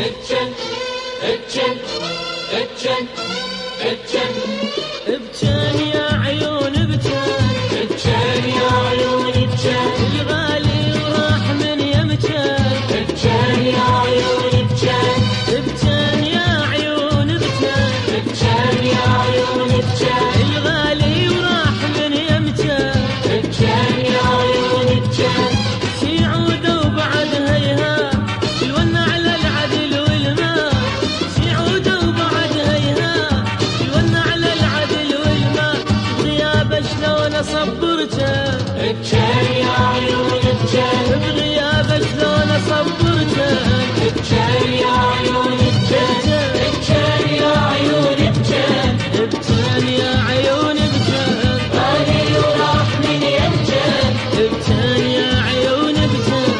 اتجن اتجن اتجن اتجن ابجن يا عيون ابجن، اتجن يا عيون اتجن، الغالي وراح من يمجن، اتجن يا عيون اتجن، ابجن يا عيون ابجن، اتجن يا عيون اتجن، الغالي وراح من يمجن، اتجن يا عيون اتجن، شي عوده وبعد هيها الونا على العدل والماء، شي عوده وبعد هيها الونا على العدل والماء، بغيابه شلون صبرته، اتجن يا عيون اتجن، بغيابه شلون صبرته، اتجن يا عيون اتجن، اتجن يا عيون اتجن، ابجن يا عيون ابجن، غالي وراح من يمجن، ابجن يا عيون ابجن.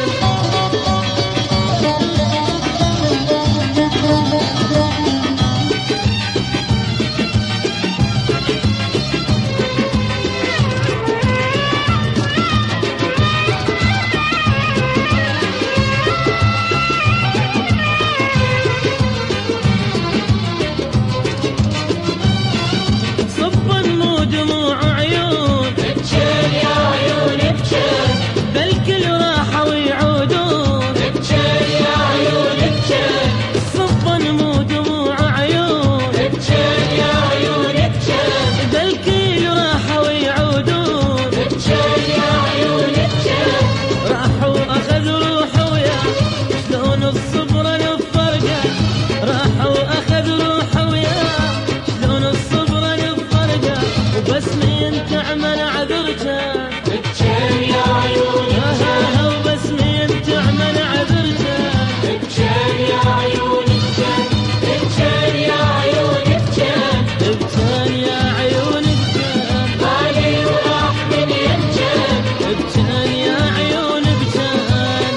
صب مو دموع عيون، اتجن يا عيون اتجن، بالكل راحوا ويعودون، اتجن يا عيون اتجن، صب مو دموع عيون، اتجن يا عيون اتجن، بالكل راحوا ويعودون، اتجن يا عيون اتجن، راحوا اخذوا روحه وياه شلون الصبر نفرقه، راحوا اخذوا روحه وياه شلون الصبر نفرقه، وبس من تعمل عذرته، اتجن يا عيون اتجن، وبس من تعمل عذرته، اتجن يا عيون اتجن، اتجن يا عيون اتجن، ابجن يا عيون ابجن، غالي وراح من يمجن، ابجن يا عيون ابجن.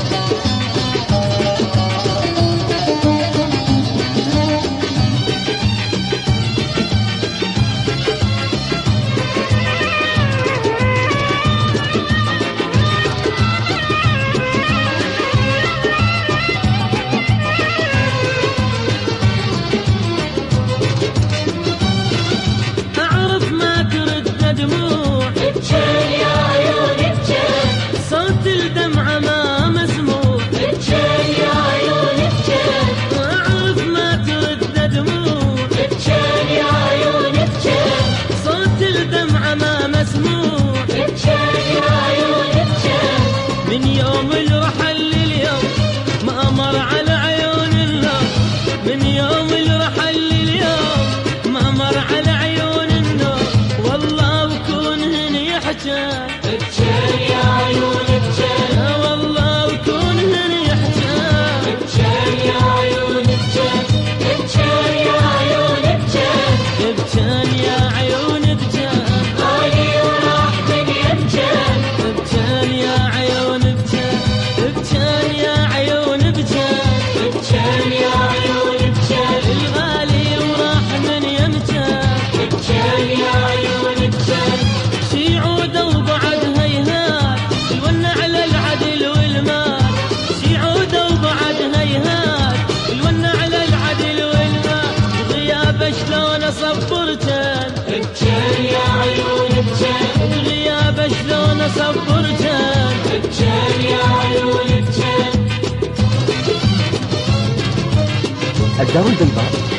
أعرف ما ترد دموع، اتجن يا عيون اتجن، صوت الدمعة ما مسموع، اتجن يا عيون اتجن، أعرف ما ترد دموع، اتجن يا عيون اتجن، صوت الدمعة ما مسموع، اتجن يا عيون اتجن، من يوم الرحل لليوم ما مر على عيون النوم، من يوم الرحل لليوم ما مر على عيون النوم، والله وكونهن يحجن، اتجن يا عيون اتجن، والله وكونهن يحجن، اتجن يا عيون اتجن، اتجن يا عيون اتجن، ابجن يا عيون ابجن، غالي وراح من يمجن، ابجن يا عيون ابجن، ابجن يا عيون ابجن، اتجن يا عيون اتجن، الغالي وراح من يمجن، اتجن يا عيون اتجن، شي عوده وبعد هيهات الونا على العدل والمال، شي عوده وبعد هيهات الونا على العدل والمال، بغيابه شلون صبرتن، اتجن يا عيون اتجن، بغيابه شلون صبرتن، اتجن يا عيون اتجن. الدار البيضاء